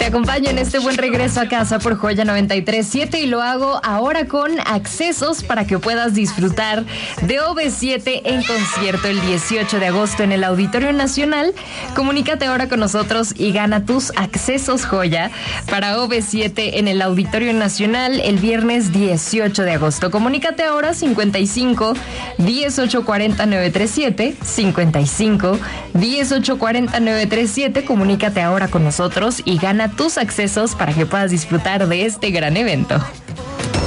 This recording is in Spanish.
acompaño en este buen regreso a casa por Joya 93.7 y lo hago ahora con accesos para que puedas disfrutar de OV7 en concierto el 18 de agosto en el Auditorio Nacional. Comunícate ahora con nosotros y gana tus accesos Joya para OV7 en el Auditorio Nacional el viernes 18 de agosto. Comunícate ahora 55 1840 937 55 1840 937. Comunícate ahora con nosotros y gana tus accesos para que puedas disfrutar de este gran evento.